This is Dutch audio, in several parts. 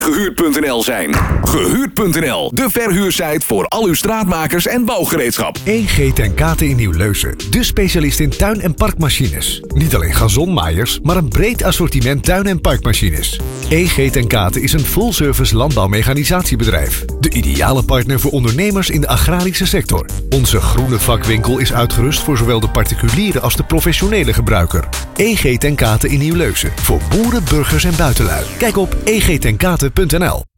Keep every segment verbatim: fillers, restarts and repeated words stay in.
Gehuurd punt n l zijn. Gehuurd punt n l, de verhuursite voor al uw straatmakers en bouwgereedschap. E G ten Kate in Nieuw-Leusen, de specialist in tuin- en parkmachines. Niet alleen gazonmaaiers, maar een breed assortiment tuin- en parkmachines. E G ten Kate is een full-service landbouwmechanisatiebedrijf. De ideale partner voor ondernemers in de agrarische sector. Onze groene vakwinkel is uitgerust voor zowel de particuliere als de professionele gebruiker. E G ten Kate in Nieuw-Leusen, voor boeren, burgers en buitenlui. Kijk op e g ten kate punt n l.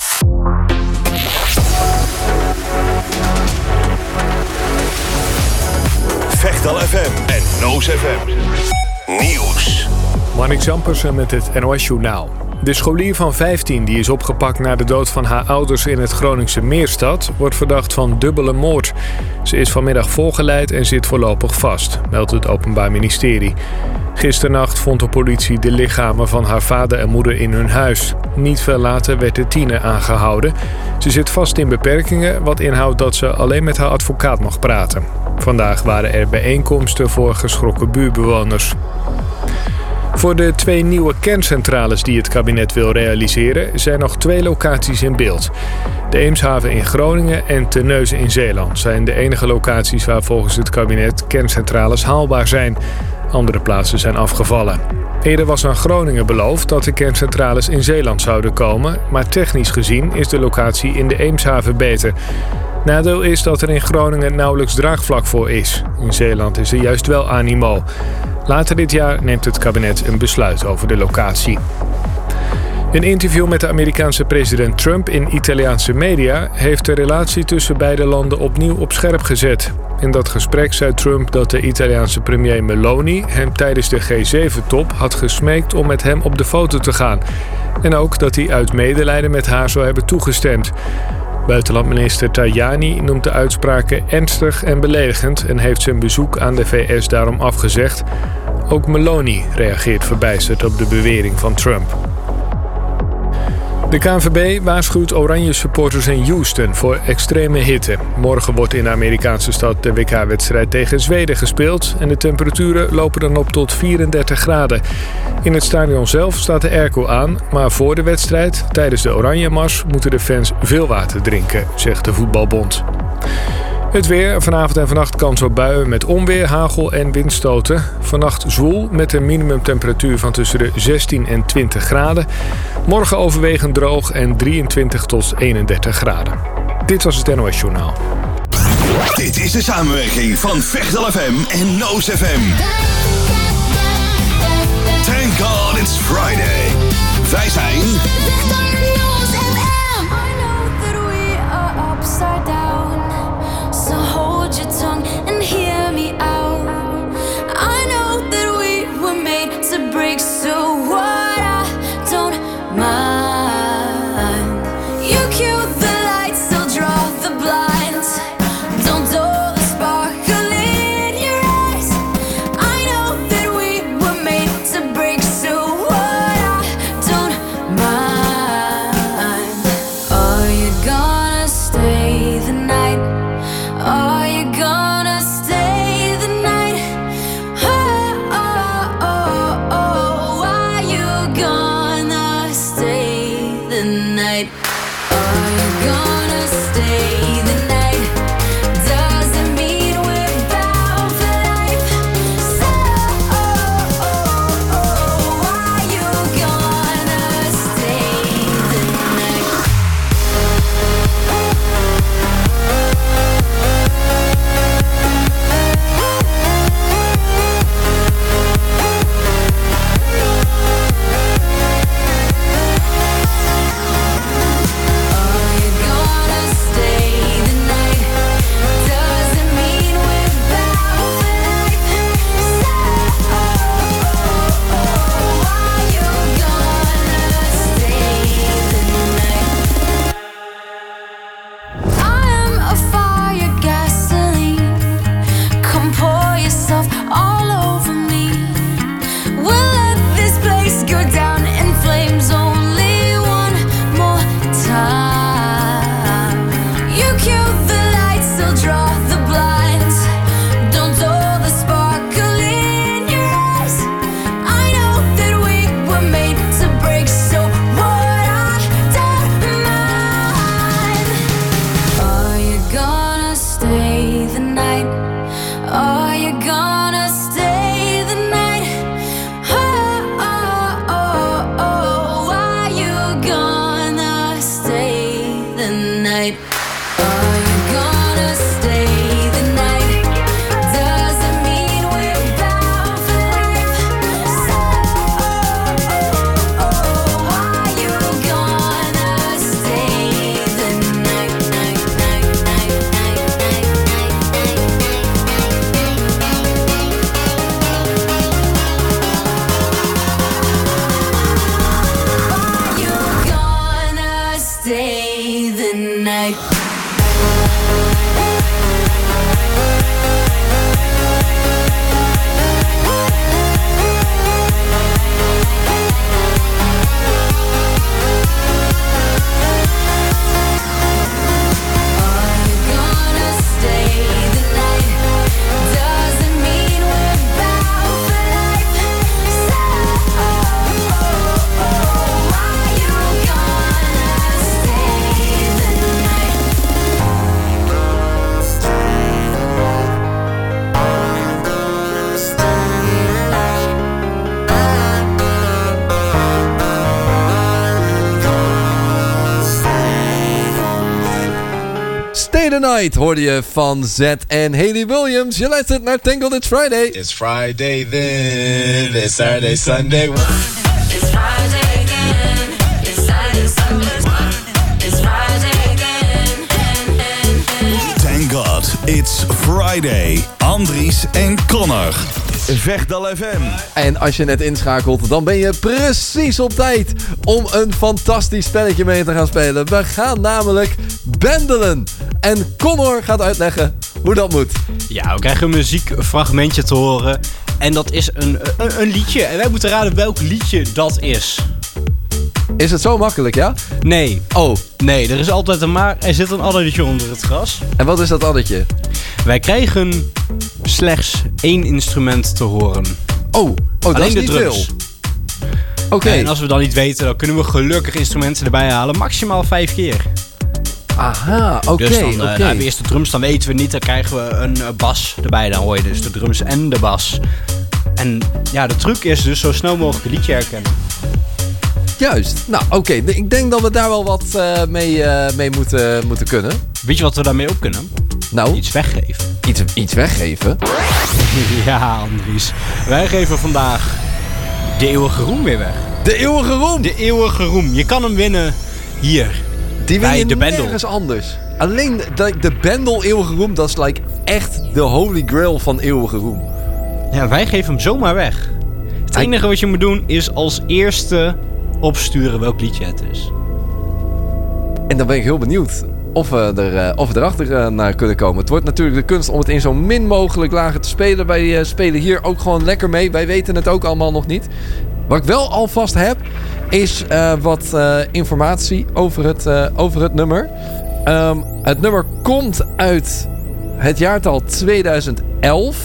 Vechtal F M en Noos F M. Nieuws. Marnik Zampersen met het N O S-journaal. De scholier van vijftien die is opgepakt na de dood van haar ouders in het Groningse Meerstad wordt verdacht van dubbele moord. Ze is vanmiddag voorgeleid en zit voorlopig vast, meldt het Openbaar Ministerie. Gisternacht vond de politie de lichamen van haar vader en moeder in hun huis. Niet veel later werd de tiener aangehouden. Ze zit vast in beperkingen, wat inhoudt dat ze alleen met haar advocaat mag praten. Vandaag waren er bijeenkomsten voor geschrokken buurtbewoners. Voor de twee nieuwe kerncentrales die het kabinet wil realiseren zijn nog twee locaties in beeld. De Eemshaven in Groningen en Terneuzen in Zeeland zijn de enige locaties waar volgens het kabinet kerncentrales haalbaar zijn. Andere plaatsen zijn afgevallen. Eerder was aan Groningen beloofd dat de kerncentrales in Zeeland zouden komen, maar technisch gezien is de locatie in de Eemshaven beter. Nadeel is dat er in Groningen nauwelijks draagvlak voor is. In Zeeland is er juist wel animo. Later dit jaar neemt het kabinet een besluit over de locatie. Een interview met de Amerikaanse president Trump in Italiaanse media heeft de relatie tussen beide landen opnieuw op scherp gezet. In dat gesprek zei Trump dat de Italiaanse premier Meloni hem tijdens de G zeven top had gesmeekt om met hem op de foto te gaan. En ook dat hij uit medelijden met haar zou hebben toegestemd. Buitenlandminister Tajani noemt de uitspraken ernstig en beledigend en heeft zijn bezoek aan de V S daarom afgezegd. Ook Meloni reageert verbijsterd op de bewering van Trump. De K N V B waarschuwt Oranje supporters in Houston voor extreme hitte. Morgen wordt in de Amerikaanse stad de W K-wedstrijd tegen Zweden gespeeld en de temperaturen lopen dan op tot vierendertig graden. In het stadion zelf staat de airco aan, maar voor de wedstrijd, tijdens de Oranje-mars, moeten de fans veel water drinken, zegt de voetbalbond. Het weer, vanavond en vannacht kans op buien met onweer, hagel en windstoten. Vannacht zwoel met een minimumtemperatuur van tussen de zestien en twintig graden. Morgen overwegend droog en drieëntwintig tot eenendertig graden. Dit was het N O S-journaal. Dit is de samenwerking van Vechtal F M en Noos F M. Thank God it's Friday. Wij zijn... So hold your tongue and hear me out. I know that we were made to break, so what, I don't mind. You cue the lights, I'll draw the blinds. Don't dull the sparkle in your eyes. I know that we were made to break, so what, I don't mind. Are you gonna stay the night? Are you gonna stay the night? Oh, oh, oh, oh. Are you gonna stay the night? Are you gonna stay the night? Doesn't mean we're bound for life. So, oh, oh, oh. Are you gonna stay the night? Are you gonna stay the night? stay the night. Stay the Night hoorde je van Z en Hayley Williams. Je luistert naar Tangled, It's Friday. It's Friday then, it's Saturday, Sunday. It's Friday again. It's Saturday, Sunday. It's Friday again. Thank God, it's Friday. Andries en Connor. Vechtal F M. En als je net inschakelt, dan ben je precies op tijd om een fantastisch spelletje mee te gaan spelen. We gaan namelijk bendelen. En Connor gaat uitleggen hoe dat moet. Ja, we krijgen een muziekfragmentje te horen. En dat is een, een, een liedje. En wij moeten raden welk liedje dat is. Is het zo makkelijk, ja? Nee. Oh. Nee, er is altijd een maar. Er zit een addertje onder het gras. En wat is dat addertje? Wij krijgen slechts één instrument te horen. Oh, oh dat Alleen is de niet drums. veel. Oké. Okay. En als we dan niet weten, dan kunnen we gelukkig instrumenten erbij halen. Maximaal vijf keer. Aha, oké. Okay, dus dan uh, okay. nou, eerst de drums, dan weten we niet. Dan krijgen we een uh, bas erbij. Dan hoor je dus de drums en de bas. En ja, de truc is dus zo snel mogelijk het liedje herkennen. Juist. Nou, oké. Okay. Ik denk dat we daar wel wat uh, mee, uh, mee moeten, moeten kunnen. Weet je wat we daarmee op kunnen? Nou? Iets weggeven. Iets, iets weggeven? Ja, Andries. Wij geven vandaag de eeuwige roem weer weg. De eeuwige roem? De eeuwige roem. Je kan hem winnen hier. Die win je de nergens anders. Alleen de, de Bendel eeuwige roem, dat is like echt de holy grail van eeuwige roem. Ja, wij geven hem zomaar weg. Het Hij... enige wat je moet doen is als eerste opsturen welk liedje het is. En dan ben ik heel benieuwd of we, er, uh, of we erachter uh, naar kunnen komen. Het wordt natuurlijk de kunst om het in zo min mogelijk lagen te spelen. Wij uh, spelen hier ook gewoon lekker mee. Wij weten het ook allemaal nog niet. Wat ik wel alvast heb, is uh, wat uh, informatie over het, uh, over het nummer. Um, het nummer komt uit het jaartal tweeduizend elf.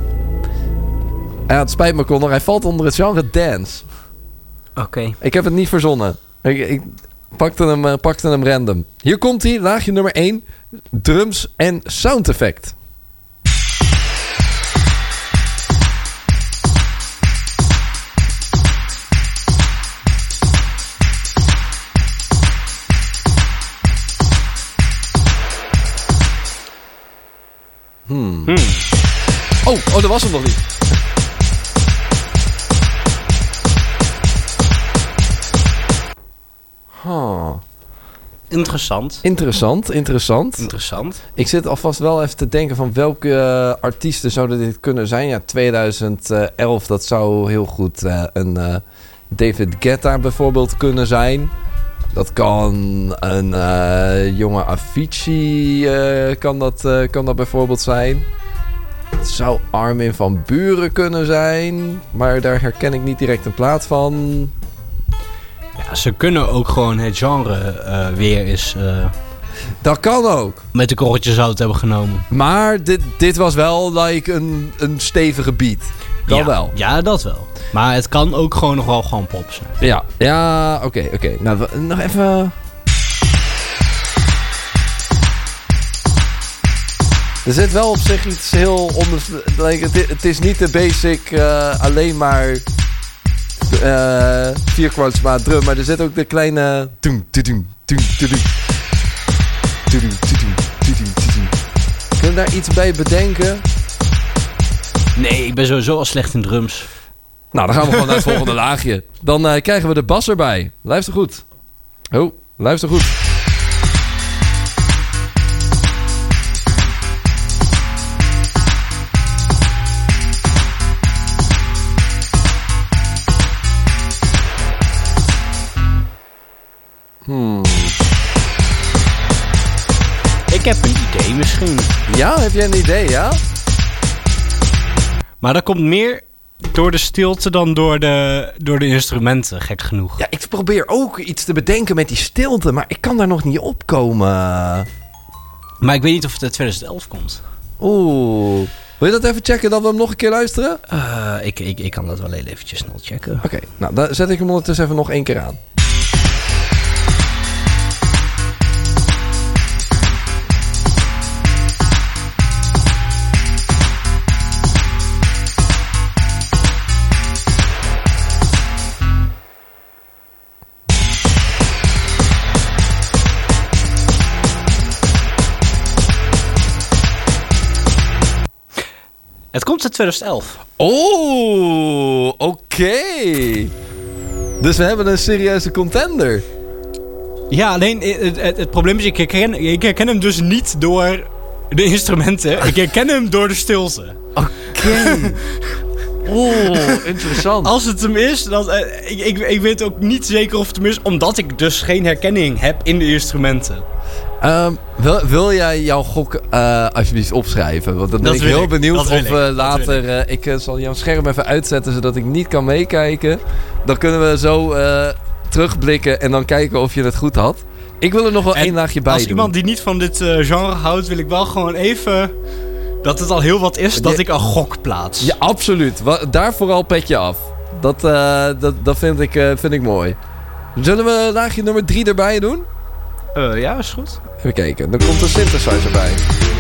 Ja, het spijt me, Connor. Hij valt onder het genre dance. Oké. Okay. Ik heb het niet verzonnen. Ik, ik pakte, hem, uh, pakte hem random. Hier komt hij, laagje nummer één. Drums en sound effect. Hmm. Hmm. Oh, oh, dat was hem nog niet. Huh. Interessant. Interessant, interessant. Interessant. Ik zit alvast wel even te denken van welke uh, artiesten zouden dit kunnen zijn. Ja, tweeduizend elf, dat zou heel goed uh, een uh, David Guetta bijvoorbeeld kunnen zijn. Dat kan een uh, jonge Avicii uh, kan, dat, uh, kan dat bijvoorbeeld zijn. Het zou Armin van Buuren kunnen zijn. Maar daar herken ik niet direct een plaat van. Ja, ze kunnen ook gewoon het genre uh, weer eens... Uh, dat kan ook. Met de korreltjes zout hebben genomen. Maar dit, dit was wel like een, een stevige beat. Dat ja, wel. Ja, dat wel. Maar het kan ook gewoon nog wel gewoon pop zijn. Ja, ja oké, okay, oké. Okay. Nou, we, nog even... Er zit wel op zich iets heel onder... Like, het, het is niet de basic uh, alleen maar uh, vierkwartsmaat drum, maar er zit ook de kleine... Kun je daar iets bij bedenken? Nee, ik ben sowieso al slecht in drums. Nou, dan gaan we gewoon naar het volgende laagje. Dan uh, krijgen we de bas erbij. Luister goed. Oh, luister goed. Hmm. heb een idee misschien. Ja, heb jij een idee, ja? Maar dat komt meer door de stilte dan door de, door de instrumenten, gek genoeg. Ja, ik probeer ook iets te bedenken met die stilte, maar ik kan daar nog niet op komen. Maar ik weet niet of het uit twintig elf komt. Oeh. Wil je dat even checken, dat we hem nog een keer luisteren? Uh, ik, ik, ik kan dat wel heel eventjes snel checken. Oké, okay, nou dan zet ik hem ondertussen even nog één keer aan. Het komt uit twintig elf. Oh, oké. Okay. Dus we hebben een serieuze contender. Ja, alleen het, het, het probleem is, ik herken, ik herken hem dus niet door de instrumenten. Ik herken hem door de stilte. Oké. Okay. Oh, interessant. Als het hem is, dan, uh, ik, ik, ik weet ook niet zeker of het hem is, omdat ik dus geen herkenning heb in de instrumenten. Um, wil, wil jij jouw gok uh, alsjeblieft opschrijven? Want dan ben dat ik heel ik. benieuwd of we ik. later... Uh, ik uh, zal jouw scherm even uitzetten, zodat ik niet kan meekijken. Dan kunnen we zo uh, terugblikken en dan kijken of je het goed had. Ik wil er nog wel en één laagje bij als doen. Iemand die niet van dit uh, genre houdt, wil ik wel gewoon even... dat het al heel wat is, dat ja, ik een gok plaats. Ja, absoluut. Daar vooral petje af. Dat, uh, dat, dat vind, ik, uh, vind ik mooi. Zullen we laagje nummer drie erbij doen? Uh, ja, is goed. Even kijken, dan komt de synthesizer bij.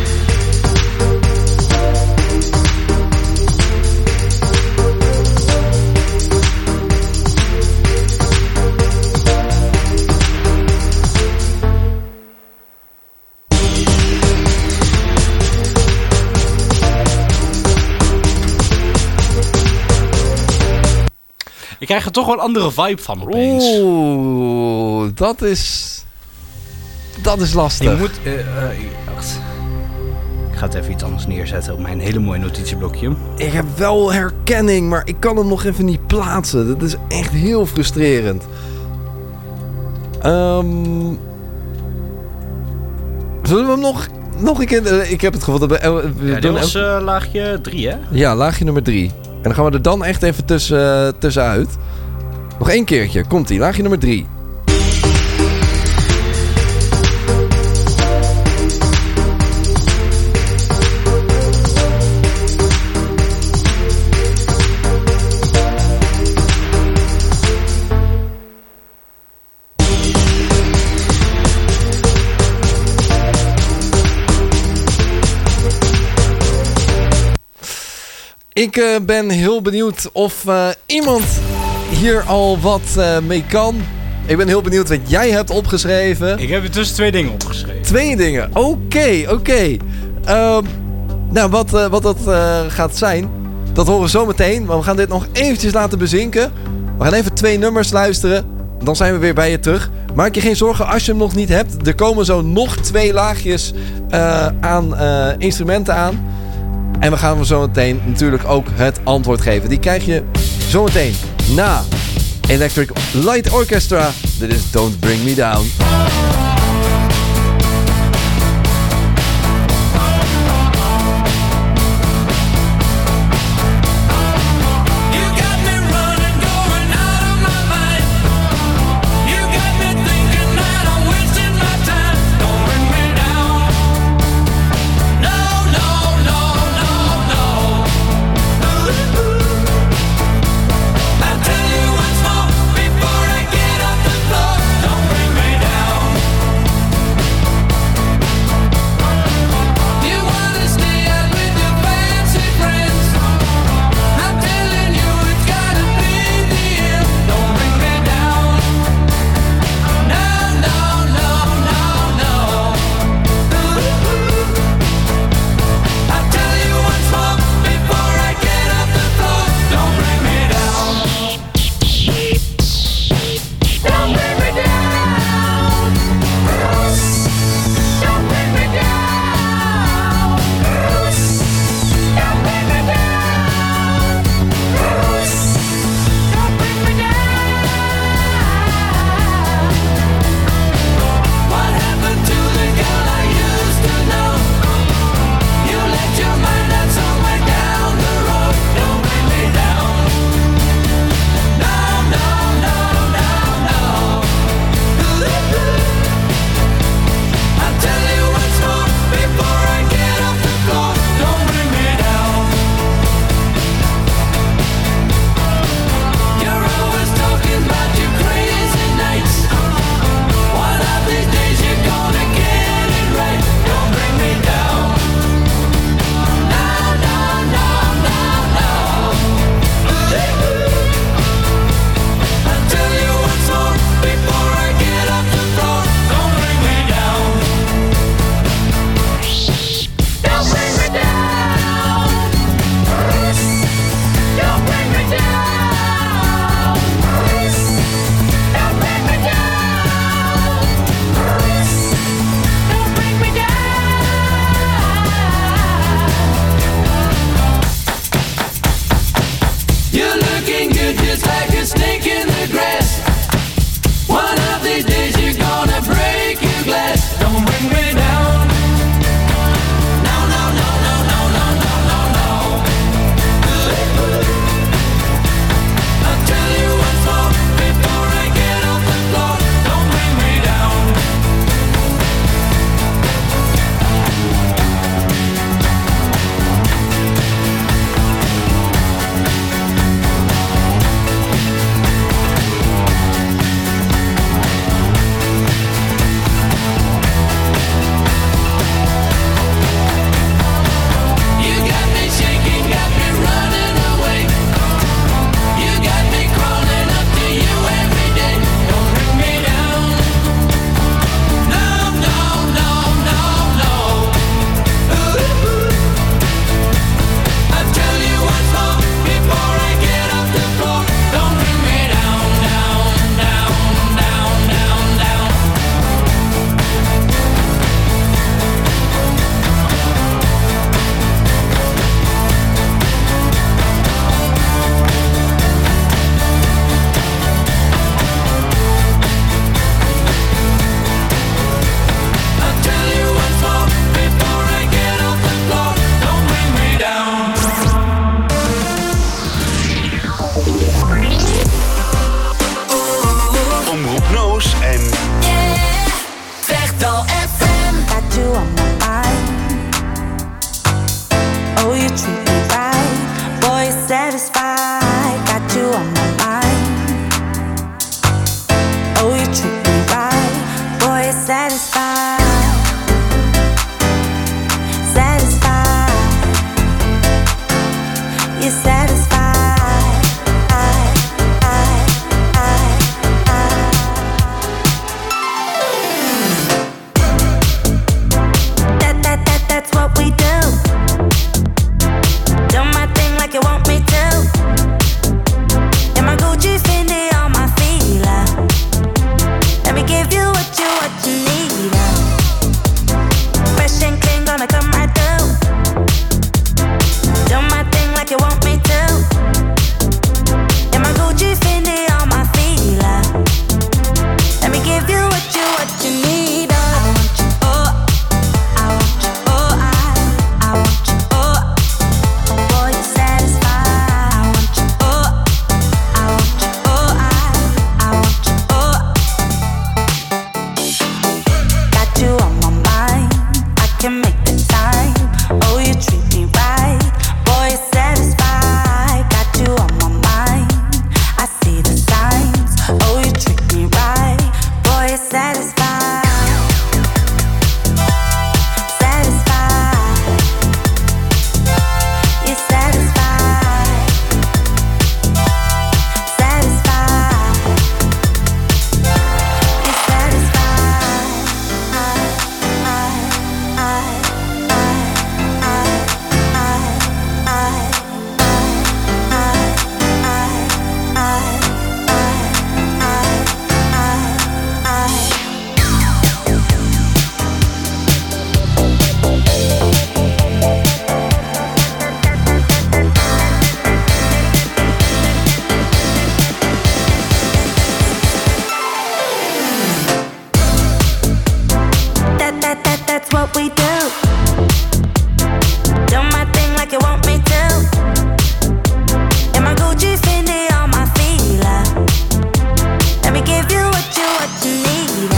Ik krijg er toch wel een andere vibe van opeens. Oeh, dat is... Dat is lastig. Ik moet... Uh, uh, wacht. Ik ga het even iets anders neerzetten op mijn hele mooie notitieblokje. Ik heb wel herkenning, maar ik kan hem nog even niet plaatsen. Dat is echt heel frustrerend. Um, zullen we hem nog, nog een keer... Ik heb het gevoel dat we... we ja, dit was uh, laagje drie, hè? Ja, laagje nummer drie. En dan gaan we er dan echt even tussen, uh, tussenuit. Nog één keertje. Komt-ie. Laagje nummer drie. Ik uh, ben heel benieuwd of uh, iemand hier al wat uh, mee kan. Ik ben heel benieuwd wat jij hebt opgeschreven. Ik heb er tussen twee dingen opgeschreven. Twee dingen? Oké, okay, oké. Okay. Um, nou, wat, uh, wat dat uh, gaat zijn, dat horen we zo meteen. Maar we gaan dit nog eventjes laten bezinken. We gaan even twee nummers luisteren. Dan zijn we weer bij je terug. Maak je geen zorgen als je hem nog niet hebt. Er komen zo nog twee laagjes uh, aan uh, instrumenten aan. En we gaan we zo meteen natuurlijk ook het antwoord geven. Die krijg je zo meteen na Electric Light Orchestra. Dit is Don't Bring Me Down. Before I get off the floor, don't bring me down. satisfied, satisfied. You're satisfied. That, that, that, that's what we do. Do my thing like you want me to. In my Gucci, Fendi, on my feet. Let me give you what you, what you need. Fresh and clean, gonna come right through. Do my thing like you want me to. In my Gucci, Fendi, on my feet. Let me give you what you, what you need. Oh, I want you, oh, I want you, oh, I, I want you, oh. Oh boy, you're satisfied. I want you, oh, I want you, oh, I, I want you, oh. Got you on my mind, I can make the time. Oh, you treat me right, boy, you're satisfied. Got you on my mind, I see the signs. Oh, you treat me right, boy, you're satisfied. Satisfied. You're satisfied. Satisfied. You're satisfied. I, I, I, I, That, that, that, that's what we do. Do my thing like you want me to. In my Gucci, Fendi, on my feet. Let me give you what you, what you need.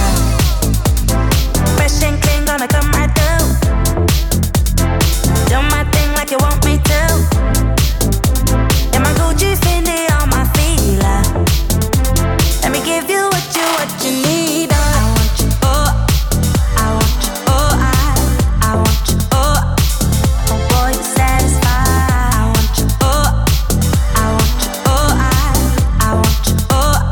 Fresh and clean, gonna come right through. Do my thing like you want me to. In my Gucci, Fendi, on my feet. Let me give you what you, what you need. I want you, oh, I want you, oh, I, I want you, oh. Oh boy, you're satisfied. I want you, oh, I want you, oh, I, I want you, oh.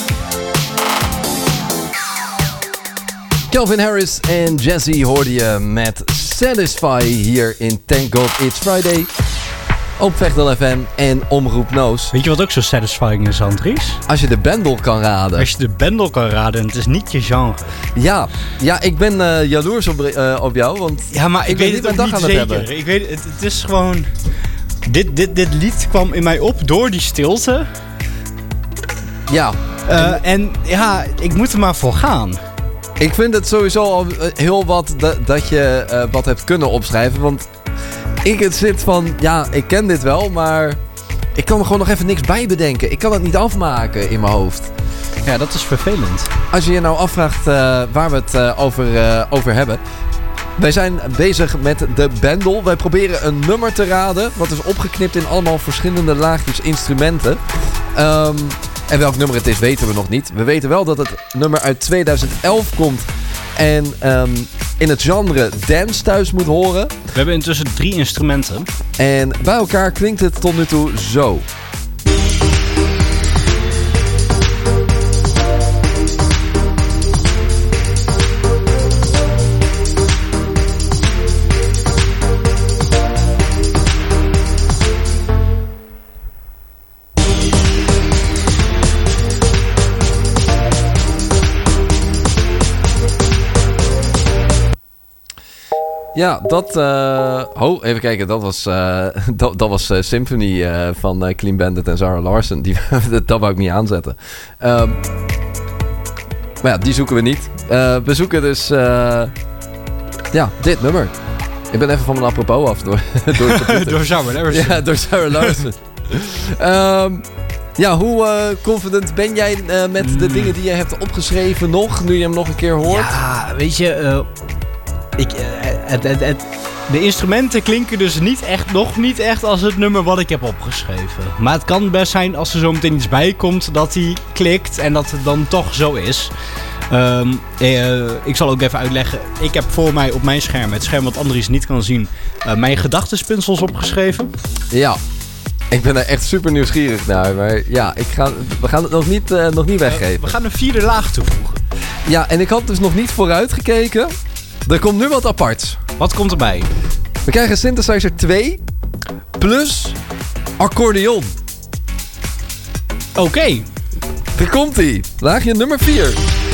Calvin Harris en Jazzy hoorde je met Satisfy hier in Thank God It's Friday. Op Vechtel F M en Omroep Noos. Weet je wat ook zo satisfying is, Andries? Als je de bendel kan raden. Als je de bendel kan raden en het is niet je genre. Ja, ja ik ben uh, jaloers op, uh, op jou, want Ja, maar ik, ik ben weet niet het mijn ook dag niet aan het zeker. hebben. Ik weet, het, het is gewoon... Dit, dit, dit lied kwam in mij op door die stilte. Ja, Uh, en ja, ik moet er maar voor gaan. ik vind het sowieso al uh, heel wat da- dat je uh, wat hebt kunnen opschrijven. Want ik het zit van, ja, ik ken dit wel, maar ik kan er gewoon nog even niks bij bedenken. Ik kan het niet afmaken in mijn hoofd. Ja, dat is vervelend. Als je je nou afvraagt uh, waar we het uh, over, uh, over hebben. Wij zijn bezig met de bendel. Wij proberen een nummer te raden. Wat is opgeknipt in allemaal verschillende laagjes instrumenten. Um, en welk nummer het is weten we nog niet. We weten wel dat het nummer uit tweeduizend elf komt. En um, in het genre dance thuis moet horen. We hebben intussen drie instrumenten. En bij elkaar klinkt het tot nu toe zo. Ja, dat... Uh... Oh, even kijken. Dat was, uh, dat, dat was uh, Symphony uh, van uh, Clean Bandit en Zara Larsson. Die, dat wou ik niet aanzetten. Um, maar ja, die zoeken we niet. Uh, we zoeken dus... Uh, ja, dit nummer. Ik ben even van mijn apropos af door, door de computer. Door Zara Larsson. Ja, door Zara Larsson. um, ja, hoe uh, confident ben jij uh, met mm. de dingen die je hebt opgeschreven nog? Nu je hem nog een keer hoort? Ja, weet je... Uh... Ik, uh, het, het, het, de instrumenten klinken dus niet echt, nog niet echt als het nummer wat ik heb opgeschreven. Maar het kan best zijn als er zo meteen iets bij komt dat hij klikt en dat het dan toch zo is. Um, eh, ik zal ook even uitleggen. Ik heb voor mij op mijn scherm, het scherm wat Andries niet kan zien, uh, mijn gedachtenspinsels opgeschreven. Ja, ik ben er echt super nieuwsgierig naar. Maar ja, ik ga, we gaan het nog niet, uh, nog niet weggeven. Uh, we gaan een vierde laag toevoegen. Ja, en ik had dus nog niet vooruit gekeken. Er komt nu wat aparts. Wat komt erbij? We krijgen synthesizer twee plus accordeon. Oké. Okay. Daar komt ie. Laagje nummer vier.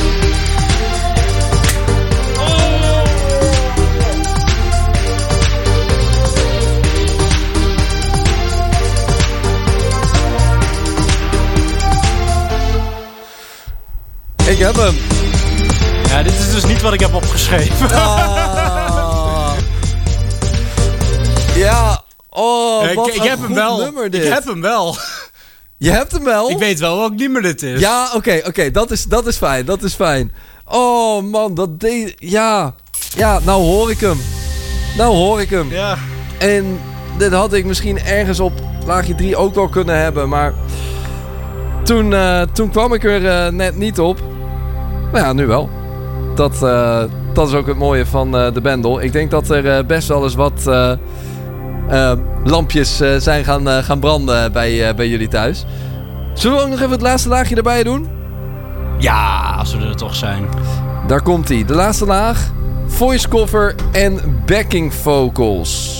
Ik heb hem. Ja, dit is dus niet wat ik heb opgeschreven. Oh. Ja. Oh, ja, wat ik, ik een heb goed hem wel. nummer dit. Ik heb hem wel. Je hebt hem wel? Ik weet wel welk nummer dit is. Ja, oké, okay, oké. Okay. Dat, is, dat is fijn, dat is fijn. Oh man, dat deed... Ja. Ja, nou hoor ik hem. Nou hoor ik hem. Ja. En dit had ik misschien ergens op laagje drie ook wel kunnen hebben, maar... Toen, uh, toen kwam ik er uh, net niet op. Nou ja, nu wel. Dat, uh, dat is ook het mooie van uh, de Bendel. Ik denk dat er uh, best wel eens wat uh, uh, lampjes uh, zijn gaan, uh, gaan branden bij, uh, bij jullie thuis. Zullen we ook nog even het laatste laagje erbij doen? Ja, als we er toch zijn. Daar komt hij. De laatste laag. Voice cover en backing vocals.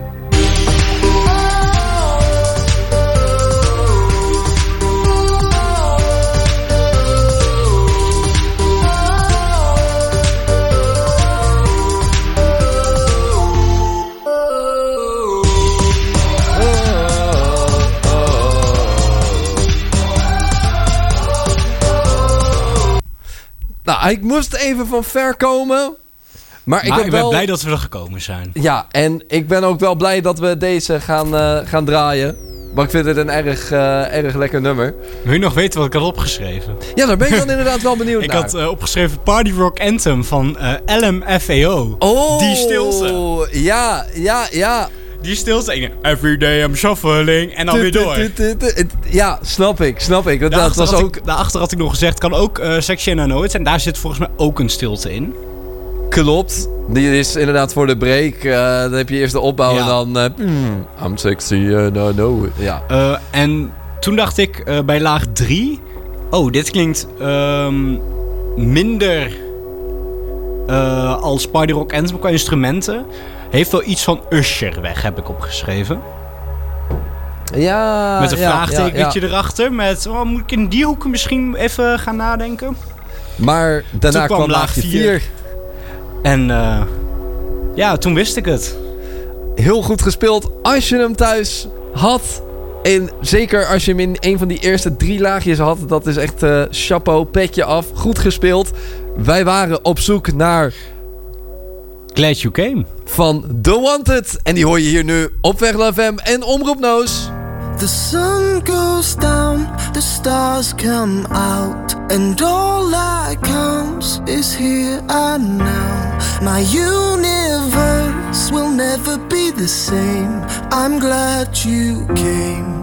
Nou, ik moest even van ver komen. Maar ik, maar ben, ik ben wel... blij dat we er gekomen zijn. Ja, en ik ben ook wel blij dat we deze gaan, uh, gaan draaien. Maar ik vind het een erg, uh, erg lekker nummer. Wil je nog weten wat ik had opgeschreven? Ja, daar ben ik dan inderdaad wel benieuwd ik naar. Ik had uh, opgeschreven Party Rock Anthem van uh, L M F A O. Oh, die stilte. Ja, ja, ja. Die stilte. Every day I'm shuffling. En dan weer door. Ja, snap ik, snap ik. Dat, dat was ook... Ik, daarachter had ik nog gezegd, kan ook uh, Section and Notes. En daar zit volgens mij ook een stilte in. Klopt. Die is inderdaad voor de break. Uh, dan heb je eerst de opbouw ja. en dan... Uh, mm, I'm sexy, uh, no, no. Ja. Uh, en toen dacht ik uh, bij laag drie... Oh, dit klinkt um, minder uh, als Party Rock Anthem qua instrumenten. Heeft wel iets van Usher weg, heb ik opgeschreven. Ja, met een ja, vraagtekentje ja, ja. erachter. Met, oh, moet ik in die hoek misschien even gaan nadenken? Maar daarna toen kwam, kwam laagje vier. En uh, ja, toen wist ik het. Heel goed gespeeld. Als je hem thuis had. En zeker als je hem in een van die eerste drie laagjes had. Dat is echt uh, chapeau, petje af. Goed gespeeld. Wij waren op zoek naar... Glad You Came. Van The Wanted. En die hoor je hier nu op Vechel F M en Omroep Noos. The sun goes down, the stars come out, and all that counts is here and now. My universe will never be the same. I'm glad you came.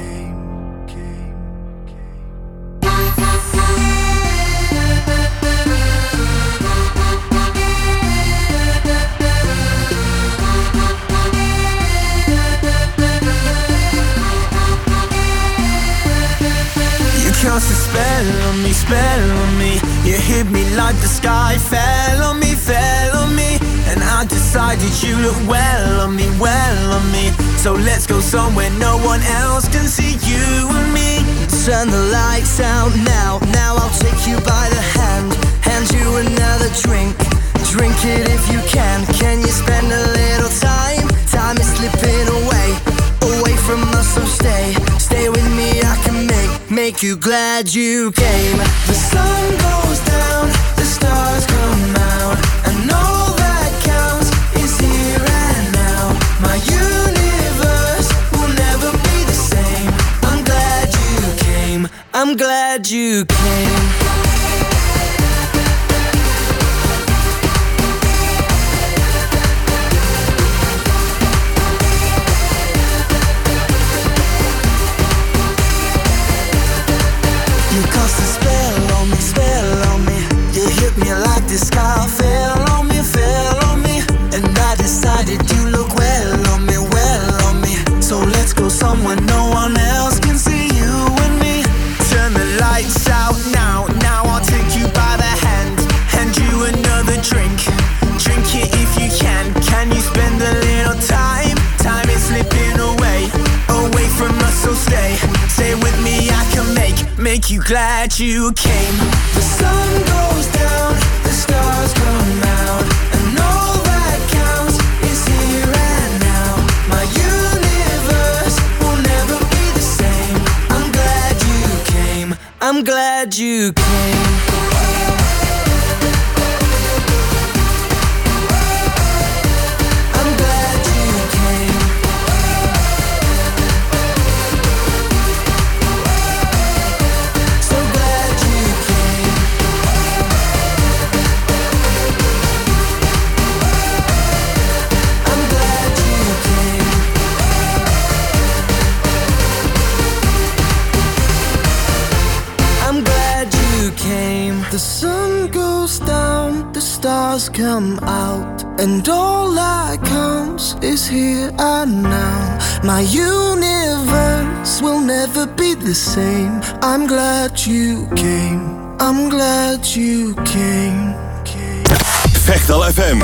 Cast a spell on me, spell on me. You hit me like the sky fell on me, fell on me. And I decided you look well on me, well on me. So let's go somewhere no one else can see you and me. Turn the lights out now, now I'll take you by the hand. Hand you another drink, drink it if you can. Can you spend a little time? Time is slipping away, away from us, so stay. Stay with me, I can make, make you glad you came. The sun goes down, the stars come out, and all that counts is here and now. My universe will never be the same. I'm glad you came, I'm glad you came. You cast a spell on me, spell on me. You make you glad you came. The sun goes down, the stars come out, and all that counts is here and now. My universe will never be the same. I'm glad you came. I'm glad you came. The sun goes down, the stars come out, and all that counts is here and now. My universe will never be the same. I'm glad you came. I'm glad you came. Vechtal F M.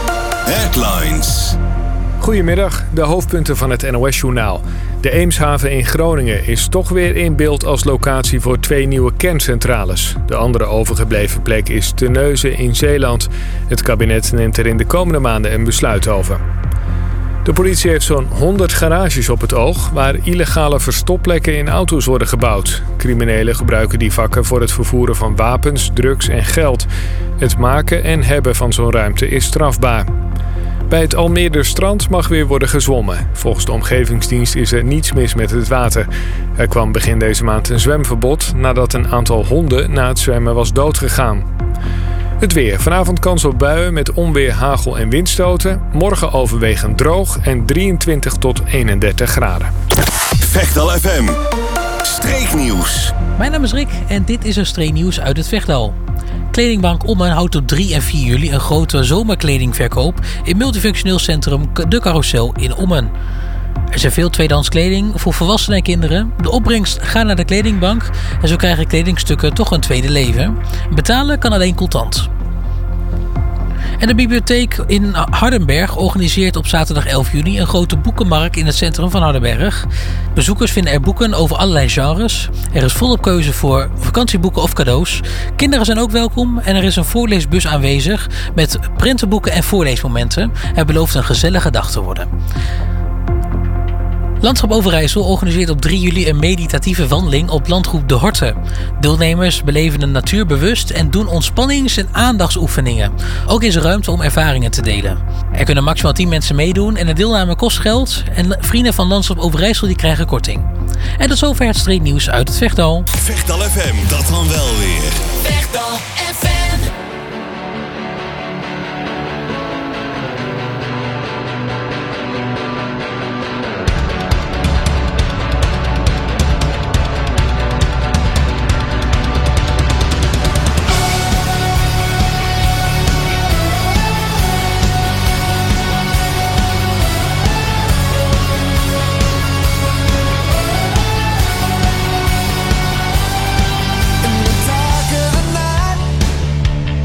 Headlines. Goedemiddag, de hoofdpunten van het N O S-journaal. De Eemshaven in Groningen is toch weer in beeld als locatie voor twee nieuwe kerncentrales. De andere overgebleven plek is Terneuzen in Zeeland. Het kabinet neemt er in de komende maanden een besluit over. De politie heeft zo'n honderd garages op het oog waar illegale verstopplekken in auto's worden gebouwd. Criminelen gebruiken die vakken voor het vervoeren van wapens, drugs en geld. Het maken en hebben van zo'n ruimte is strafbaar. Bij het Almeerderstrand mag weer worden gezwommen. Volgens de omgevingsdienst is er niets mis met het water. Er kwam begin deze maand een zwemverbod nadat een aantal honden na het zwemmen was doodgegaan. Het weer. Vanavond kans op buien met onweer, hagel en windstoten. Morgen overwegend droog en drieëntwintig tot eenendertig graden. Vechtal F M. Streeknieuws. Mijn naam is Rick en dit is een streeknieuws uit het Vechtal. Kledingbank Ommen houdt op drie en vier juli een grote zomerkledingverkoop in multifunctioneel centrum De Carousel in Ommen. Er zijn veel tweedehands kleding voor volwassenen en kinderen. De opbrengst gaat naar de kledingbank en zo krijgen kledingstukken toch een tweede leven. Betalen kan alleen contant. En de bibliotheek in Hardenberg organiseert op zaterdag elf juni een grote boekenmarkt in het centrum van Hardenberg. Bezoekers vinden er boeken over allerlei genres. Er is volop keuze voor vakantieboeken of cadeaus. Kinderen zijn ook welkom en er is een voorleesbus aanwezig met printenboeken en voorleesmomenten. Het belooft een gezellige dag te worden. Landschap Overijssel organiseert op drie juli een meditatieve wandeling op landgoed De Horte. Deelnemers beleven de natuur bewust en doen ontspannings- en aandachtsoefeningen. Ook is er ruimte om ervaringen te delen. Er kunnen maximaal tien mensen meedoen en de deelname kost geld. En vrienden van Landschap Overijssel die krijgen korting. En tot zover het streeknieuws uit het Vechtal. Vechtal F M, dat dan wel weer. Vechtal F M. In the dark of the night,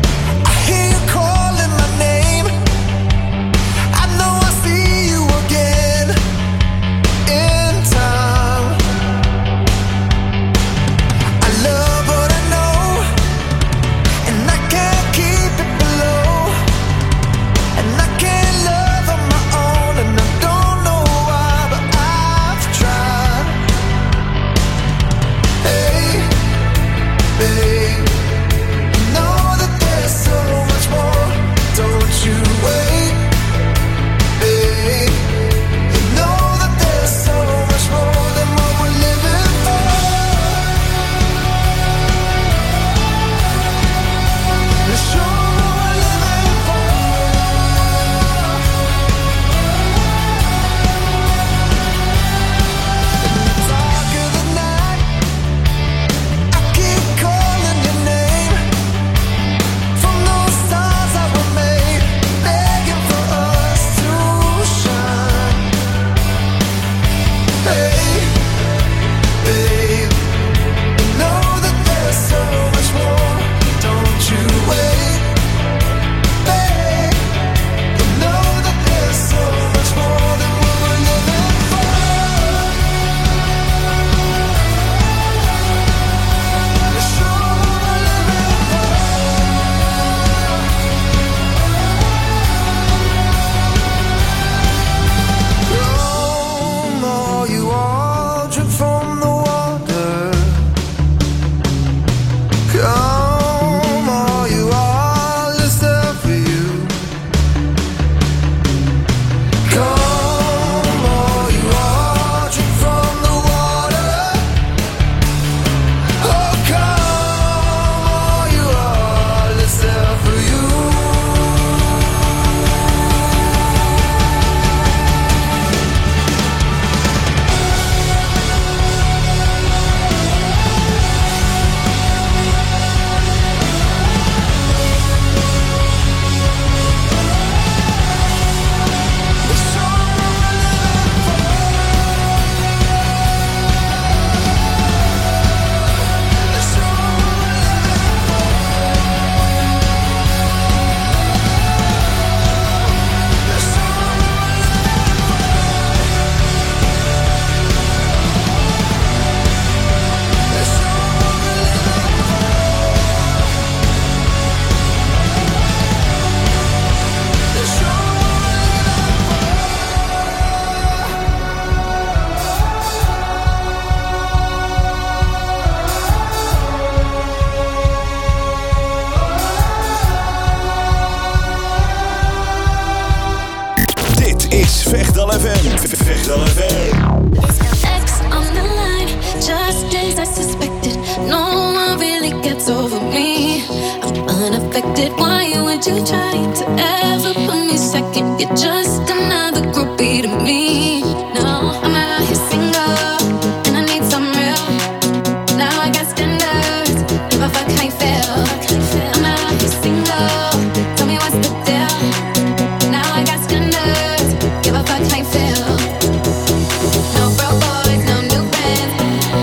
is Vechtal F M. Vechtal F M. X on the line, just as I suspected. No one really gets over me. I'm unaffected. Why would you try to ever put me second? You're just another groupie to me. No, I'm out here single, and I need some real. Now I got standards. Give a fuck how you feel. I'm out here single. Tell me what's the deal. Now I got standards. Give a fuck how you feel. No broke boys, no new friends.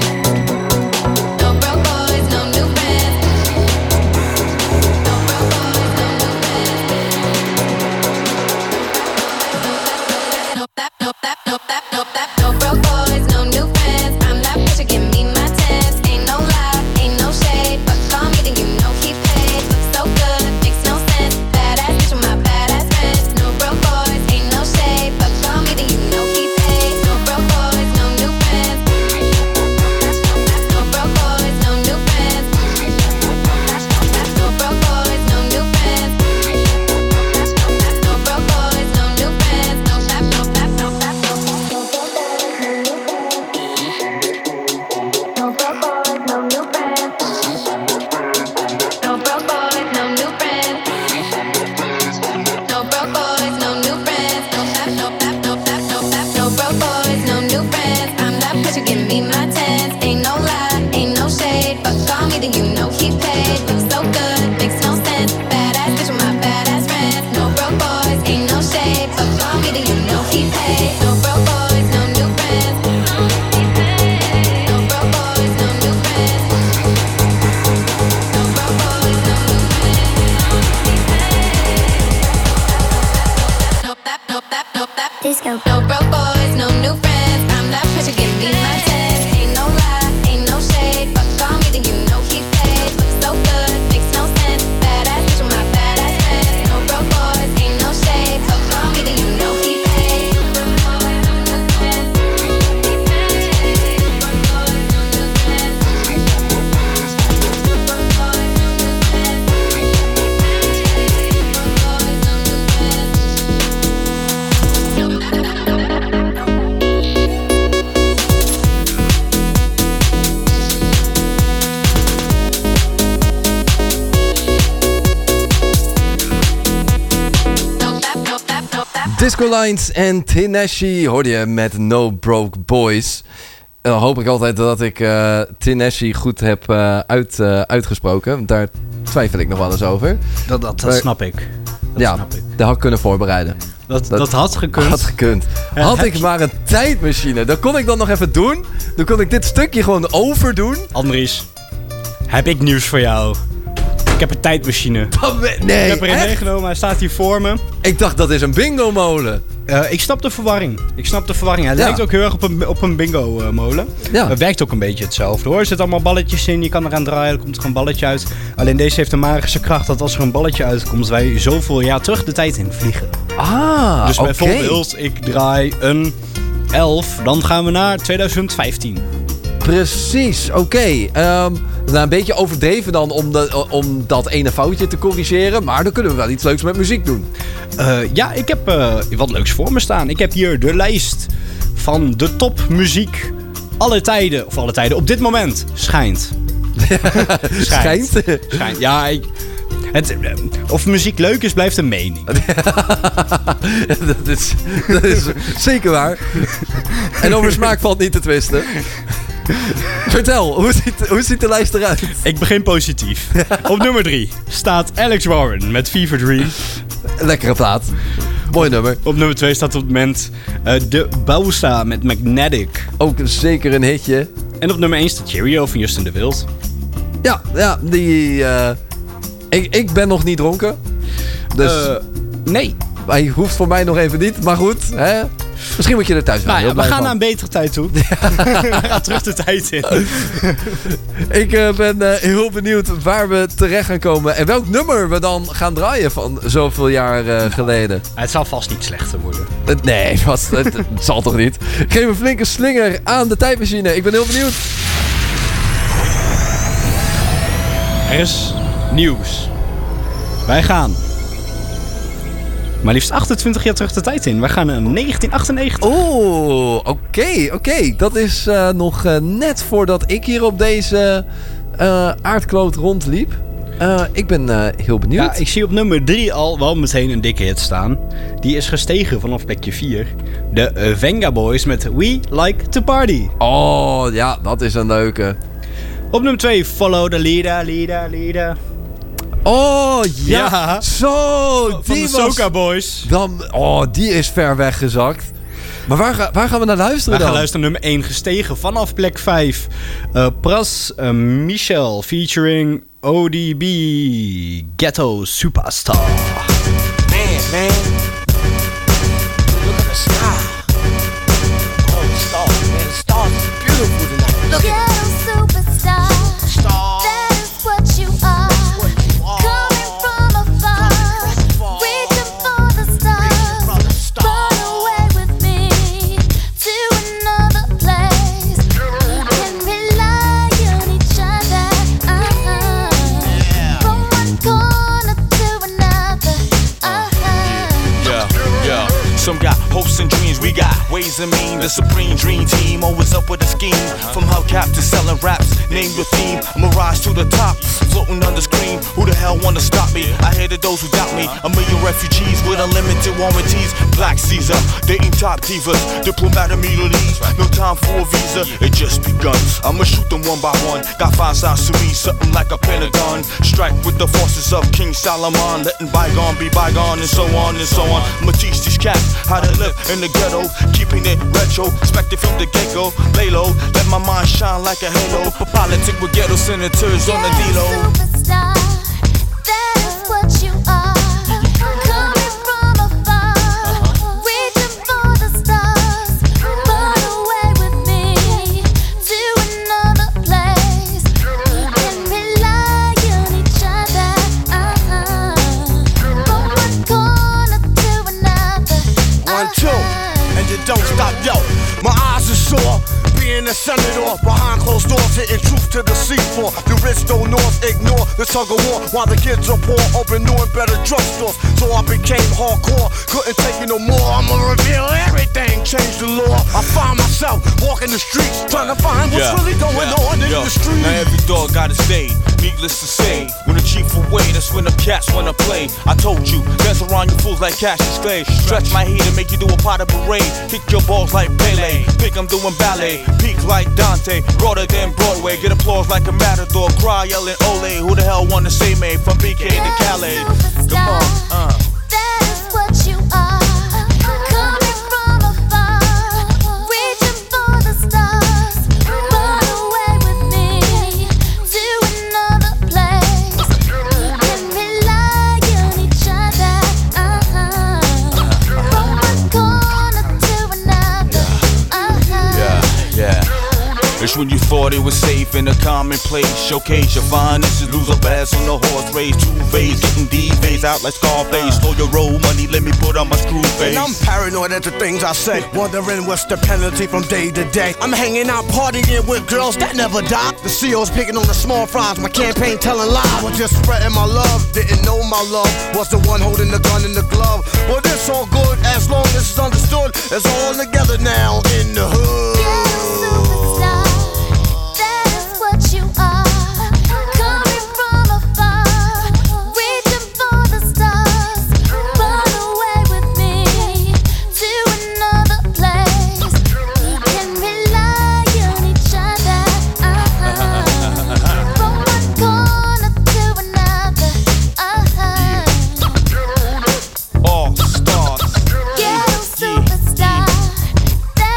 No broke boys, no new friends. No broke boys, no new friends. No that, no that, no that, no that. No broke boys, no new friends. I'm that bitch, give me my tens. Ain't no lie, ain't no shade, but call me then you know he paid. Looks so good, makes no sense. Badass bitch with my badass friends. No broke boys, ain't no shade, but call me then you know he paid. No broke boys, no new friends. No broke boys, no new friends. No broke boys, no new friends. No broke boys, no new friends. No that, no that, no that, no that. No broke boys, no new friends. No broke boys, no new friends. No broke boys, no new friends. No that, no that, no that, no that. No broke boys, no new friends. I'm that bitch, you give me my tens. Ain't no lie, ain't no shade, but call me then you know he paid. Looks so good, makes no sense. Badass bitch with my badass friends. No broke boys, ain't no shade, but call me then you know he paid. No broke boys, no new friends. No broke boys, no new friends. No broke boys, no new friends. No that, no that, no that. Disco. No broke boys, no new friends. I'm that bitch, give me my tens. Ain't no lie, ain't no shade, but call me then you know he paid. Looks so good, makes no sense. Badass bitch with my badass friends. No broke boys, ain't no shade, but call me then you know he paid. No broke boys, no new friends. No broke boys, no new friends. No broke boys, no new friends. No Disco Lines en Tinashe hoorde je met No Broke Boys. Dan hoop ik altijd dat ik uh, Tinashe goed heb uh, uit, uh, uitgesproken. Daar twijfel ik nog wel eens over. Dat, dat, dat Maar- snap ik. Dat ja, snap ik. dat had ik kunnen voorbereiden. Dat, dat, had gekund. Had gekund. Had heb ik je- maar een tijdmachine, dan kon ik dat nog even doen. Dan kon ik dit stukje gewoon overdoen. Andries, heb ik nieuws voor jou. Ik heb een tijdmachine. Wat we- Nee, Ik heb er een echt? meegenomen, hij staat hier voor me. Ik dacht dat is een bingo molen. Uh, ik snap de verwarring. Ik snap de verwarring. Hij Ja. lijkt ook heel erg op een, op een bingo uh, molen. Ja. Het werkt ook een beetje hetzelfde hoor. Er zitten allemaal balletjes in, je kan eraan draaien, er komt er een balletje uit. Alleen deze heeft een magische kracht dat als er een balletje uitkomt, wij zoveel jaar terug de tijd in vliegen. Ah, Dus oké. bijvoorbeeld, ik draai een elf, dan gaan we naar twintig vijftien. Precies, oké. Ehm, nou, een beetje overdreven dan om, de, om dat ene foutje te corrigeren. Maar dan kunnen we wel iets leuks met muziek doen. Uh, ja, ik heb uh, wat leuks voor me staan. Ik heb hier de lijst van de topmuziek alle tijden. Of alle tijden, op dit moment. Schijnt. Schijnt? Schijnt. Ja, ik, het, uh, of muziek leuk is, blijft een mening. dat, is, dat is zeker waar. En over smaak valt niet te twisten. Vertel, hoe ziet, hoe ziet de lijst eruit? Ik begin positief. Op nummer drie staat Alex Warren met Fever Dream. Lekkere plaat. Mooi nummer. Op nummer twee staat op het moment uh, de Bausa met Magnetic. Ook zeker een hitje. En op nummer één staat Cheerio van Justin de Wild. Ja, ja die... Uh, ik, ik ben nog niet dronken. Dus... Uh, nee. Hij hoeft voor mij nog even niet, maar goed. Hè? Misschien moet je er thuis wel nou heel ja, we blij gaan van. naar een betere tijd toe. We gaan terug de tijd in. Ik uh, ben uh, heel benieuwd waar we terecht gaan komen. En welk nummer we dan gaan draaien van zoveel jaar uh, geleden. Het zal vast niet slechter worden. Uh, nee, vast, het, het zal toch niet. Geef een flinke slinger aan de tijdmachine. Ik ben heel benieuwd. Er is nieuws. Wij gaan maar liefst achtentwintig jaar terug de tijd in. Wij gaan naar negentien achtennegentig. Oeh, oké, okay, oké. Okay. Dat is uh, nog uh, net voordat ik hier op deze uh, aardkloot rondliep. Uh, ik ben uh, heel benieuwd. Ja, ik zie op nummer drie al wel meteen een dikke hit staan. Die is gestegen vanaf plekje vier. De uh, Venga Boys met We Like to Party. Oh, ja, dat is een leuke. Op nummer twee, Follow the Leader, Leader, Leader. Oh, ja. ja. Zo, van die de Soca Boys. Dan, oh, die is ver weggezakt. Maar waar, ga, waar gaan we naar luisteren we dan? We gaan luisteren nummer één gestegen vanaf plek vijf. Uh, Pras uh, Michel featuring O D B Ghetto Superstar. Man, man. Look at the sky. Oh, the stars, man. The stars are beautiful tonight. Look at them. Superstar. Star. That is what you are. Coming from afar. Reaching for the stars. Run away with me to another place. Can rely on each other. Uh-huh. From one corner to another. Uh-huh. Yeah, yeah. Some got hopes and dreams, we got ways and mean. The supreme dream team, always up with a scheme. From hubcap to selling raps, name your theme. I'ma rise to the top, floating on the screen. Who the hell wanna stop me? I hated those who doubt me. A million refugees with unlimited warranties. Black Caesar, dating top divas. Diplomat immunities, no time for a visa. It just begun. I'ma shoot them one by one. Got five signs to me, something like a pentagon. Strike with the forces of King Solomon. Letting bygone be bygone and so on and so on. I'ma teach these cats how to live in the ghetto, keeping it retro, expected from the get-go. Lay low, let my mind shine like a halo. Politic with ghetto senators on the D-Lo. Superstar, that is what you are. Coming from afar, reaching for the stars. Run away with me to another place. Can rely on each other. Uh-huh. From one corner to another. One, two, and you don't stop, yo. My eyes are sore, being a senator. Behind closed doors, hitting truth to the seafloor. The rich don't north ignore the tug of war, while the kids are poor, open new and better drugstores. So I became hardcore, couldn't take it no more. I'ma reveal everything, change the law. I find myself walking the streets, trying to find what's Yeah, really going yeah, on in yo. the streets. Now every dog got its day, needless to say. When the chief away, that's when the cats wanna play. I told you, dance around you fools like Cassius Clay. Stretch my heat and make you do a pot of parade. Kick your balls like Pele, think I'm doing ballet. Peak like Dante, broader than Broadway. Get applause like a matador, cry yelling ole. Who the hell wanna say me from B K to Calais? Come on, uh. That is what you are. Coming from afar, reaching for the stars. Run away with me to another place. Can rely on each other. Uh-huh. From one corner to another. Uh-huh. Yeah, yeah. It's when you thought it was safe in a commonplace. Showcase your finest, lose a bass on the horse race. Two phase, getting D-phase out like Scarface. Slow your roll money, let me put on my screw face. And I'm paranoid at the things I say, wondering what's the penalty from day to day. I'm hanging out partying with girls that never die. The C O's picking on the small fries, my campaign telling lies. I was just spreading my love, didn't know my love was the one holding the gun in the glove. Well, it's all good as long as it's understood. It's all together now in the hood. Superstar, that is what you are. Coming from afar, reaching for the stars. Run away with me to another place. Can rely on each other. Uh-huh. From one corner to another. Uh-huh. All stars. Ghetto superstar, that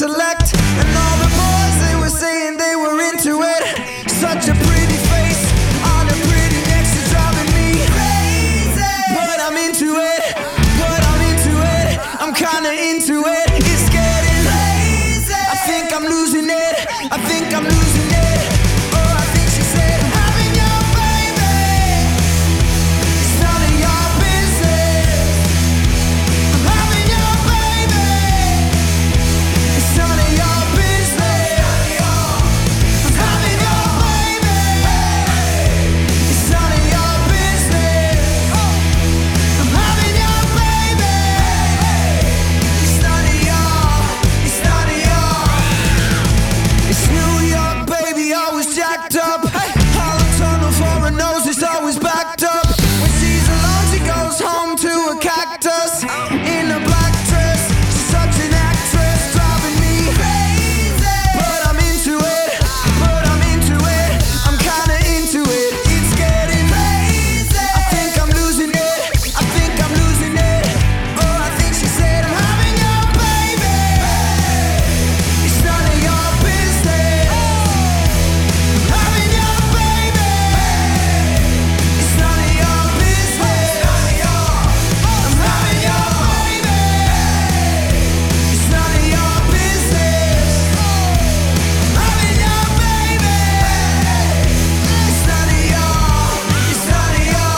intellect. And all the boys, they were saying they were into it. Such a pretty face on a pretty neck, she's driving me crazy. But I'm into it, but I'm into it. I'm kinda into it. It's getting crazy. I think I'm losing it. I think I'm losing it. Oh, I think she said, I'm having your baby. It's none of your business. I'm having your baby. It's none of your business. I'm having your baby. It's none of your business. I'm having your baby. It's none of your, it's none of your. It's New York, baby, always jacked up. Holland Tunnel for her nose is always backed up. When she's alone, she goes home to a cactus in a black dress. She's such an actress, driving me crazy. But I'm into it, but I'm into it. I'm kinda into it. It's getting crazy. I think I'm losing it. I think I'm losing it. Oh, I think she said, I'm having your baby. It's none of your business. I'm having your baby. It's none of your business. I'm having your baby. It's none of your business. I'm having your baby. It's none of your, it's none of your.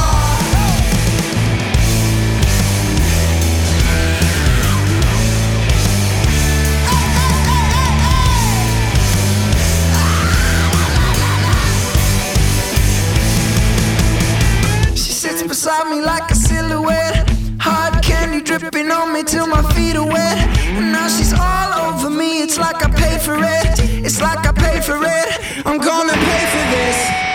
She sits beside me like a silhouette. Hard candy dripping on me till my feet are wet. And now she's all over me. It's like I paid for it. It's like I paid for it. I'm gonna pay for this.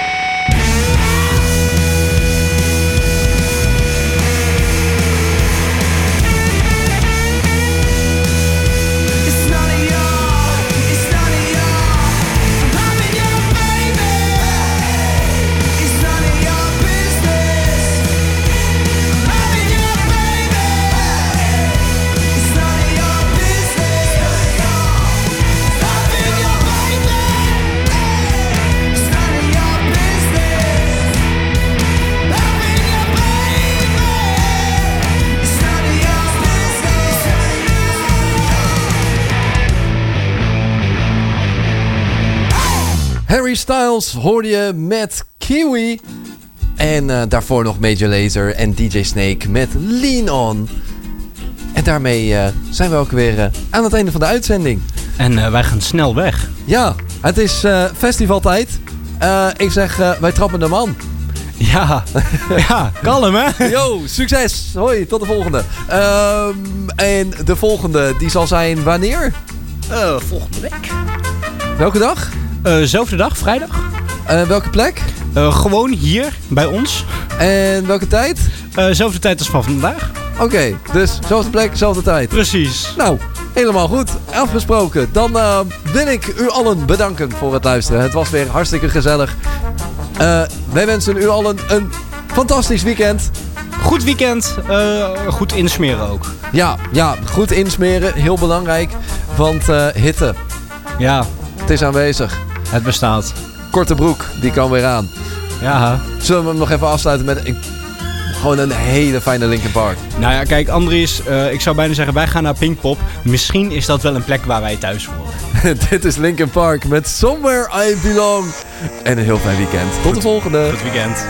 It's none of your, it's none of your. I'm having your baby. It's none of your business. I'm having your baby. It's none of your business. Having your baby. It's none of your business. Having your baby. It's none of your business. Harry Styles hoorde je met Kiwi. En eh, daarvoor nog Major Lazer en D J Snake met Lean On. En daarmee eh, zijn we ook weer eh, aan het einde van de uitzending. En eh, wij gaan snel weg. Ja, het is eh, festivaltijd. Eh, ik zeg, eh, wij trappen de man. Ja, ja, kalm hè? Yo, succes. Hoi, tot de volgende. Ehm, en de volgende, die zal zijn wanneer? Eh, volgende week. Welke dag? Eh, zelfde dag, vrijdag. Eh, welke plek? Eh, gewoon hier, bij ons. En welke tijd? Eh, zelfde tijd als van vandaag. Oké, dus zelfde plek, zelfde tijd. Precies. Nou, helemaal goed. Afgesproken. Dan uh, wil ik u allen bedanken voor het luisteren. Het was weer hartstikke gezellig. Uh, wij wensen u allen een fantastisch weekend. Goed weekend. Uh, goed insmeren ook. Ja, ja, goed insmeren. Heel belangrijk. Want uh, hitte. Ja. Het is aanwezig. Het bestaat. Korte broek, die kan weer aan. Ja. Zullen we hem nog even afsluiten met een, gewoon een hele fijne Linkin Park? Nou ja, kijk Andries, uh, ik zou bijna zeggen wij gaan naar Pinkpop. Misschien is dat wel een plek waar wij thuis horen. Dit is Linkin Park met Somewhere I Belong. En een heel fijn weekend. Tot de volgende. Goed weekend.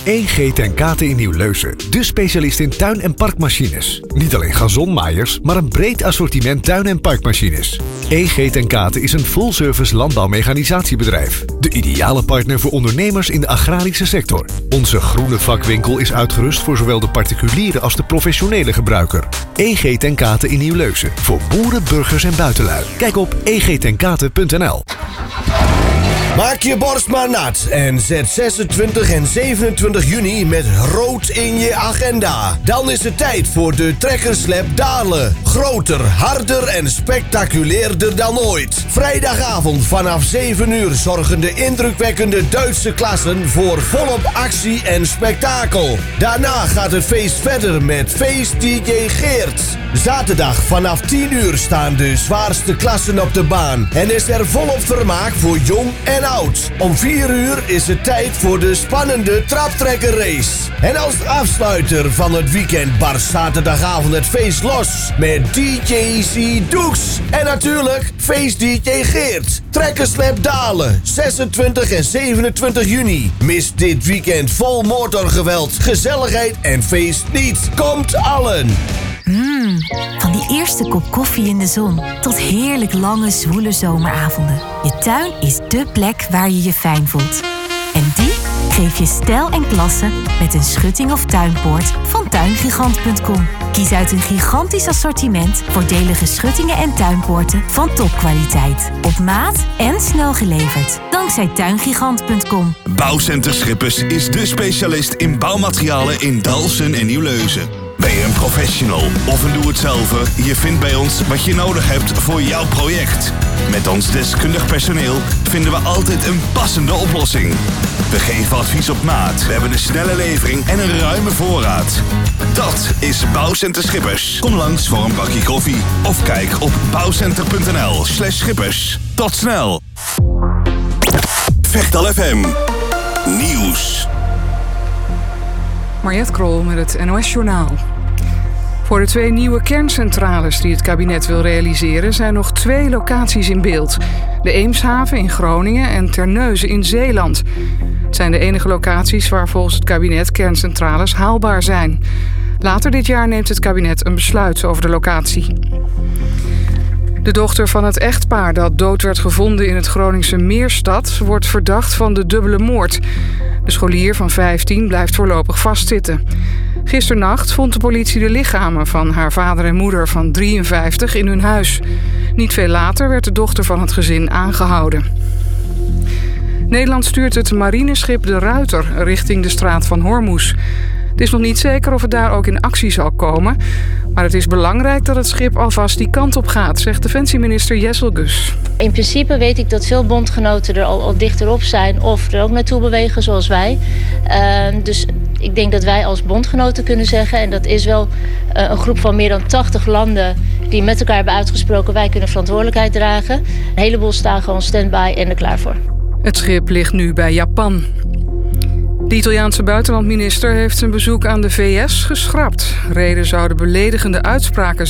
E G ten Kate in Nieuw-Leusen, de specialist in tuin- en parkmachines. Niet alleen gazonmaaiers, maar een breed assortiment tuin- en parkmachines. E G ten Kate is een full-service landbouwmechanisatiebedrijf. De ideale partner voor ondernemers in de agrarische sector. Onze groene vakwinkel is uitgerust voor zowel de particuliere als de professionele gebruiker. E G ten Kate in Nieuw-Leusen, voor boeren, burgers en buitenlui. Kijk op e g ten kate punt n l. Maak je borst maar nat en zet zesentwintig en zevenentwintig juni met rood in je agenda. Dan is het tijd voor de Trekkerslap Dalen. Groter, harder en spectaculairder dan ooit. Vrijdagavond vanaf zeven uur zorgen de indrukwekkende Duitse klassen voor volop actie en spektakel. Daarna gaat het feest verder met Feest D J Geert. Zaterdag vanaf tien uur staan de zwaarste klassen op de baan en is er volop vermaak voor jong en oud. Om vier uur is het tijd voor de spannende traptrekkerrace. En als afsluiter van het weekend barst zaterdagavond het feest los met D J C Doeks. En natuurlijk Feest D J Geert. Trekkerslap Dalen, zesentwintig en zevenentwintig juni. Mis dit weekend vol motorgeweld, gezelligheid en feest niet. Komt allen! Mmm, van die eerste kop koffie in de zon tot heerlijk lange, zwoele zomeravonden. Je tuin is dé plek waar je je fijn voelt. En die geef je stijl en klasse met een schutting of tuinpoort van tuingigant punt com. Kies uit een gigantisch assortiment voordelige schuttingen en tuinpoorten van topkwaliteit. Op maat en snel geleverd. Dankzij tuingigant punt com. Bouwcenter Schippers is de specialist in bouwmaterialen in Dalfsen en Nieuw-Leusen. Ben je een professional of een doe-het-zelver? Je vindt bij ons wat je nodig hebt voor jouw project. Met ons deskundig personeel vinden we altijd een passende oplossing. We geven advies op maat. We hebben een snelle levering en een ruime voorraad. Dat is Bouwcenter Schippers. Kom langs voor een bakje koffie of kijk op bouwcenter punt n l slash schippers. Tot snel. Vechtal F M Nieuws. Mariette Krol met het N O S-journaal. Voor de twee nieuwe kerncentrales die het kabinet wil realiseren zijn nog twee locaties in beeld. De Eemshaven in Groningen en Terneuzen in Zeeland. Het zijn de enige locaties waar volgens het kabinet kerncentrales haalbaar zijn. Later dit jaar neemt het kabinet een besluit over de locatie. De dochter van het echtpaar dat dood werd gevonden in het Groningse Meerstad wordt verdacht van de dubbele moord. De scholier van vijftien blijft voorlopig vastzitten. Gisternacht vond de politie de lichamen van haar vader en moeder van drieënvijftig in hun huis. Niet veel later werd de dochter van het gezin aangehouden. Nederland stuurt het marineschip De Ruiter richting de straat van Hormuz. Het is nog niet zeker of het daar ook in actie zal komen. Maar het is belangrijk dat het schip alvast die kant op gaat, zegt defensieminister Jesselgus. In principe weet ik dat veel bondgenoten er al, al dichterop zijn of er ook naartoe bewegen zoals wij. Uh, dus ik denk dat wij als bondgenoten kunnen zeggen, en dat is wel uh, een groep van meer dan tachtig landen die met elkaar hebben uitgesproken, wij kunnen verantwoordelijkheid dragen. Een heleboel staan gewoon stand-by en er klaar voor. Het schip ligt nu bij Japan. De Italiaanse buitenlandminister heeft zijn bezoek aan de V S geschrapt. Reden zouden beledigende uitspraken zijn.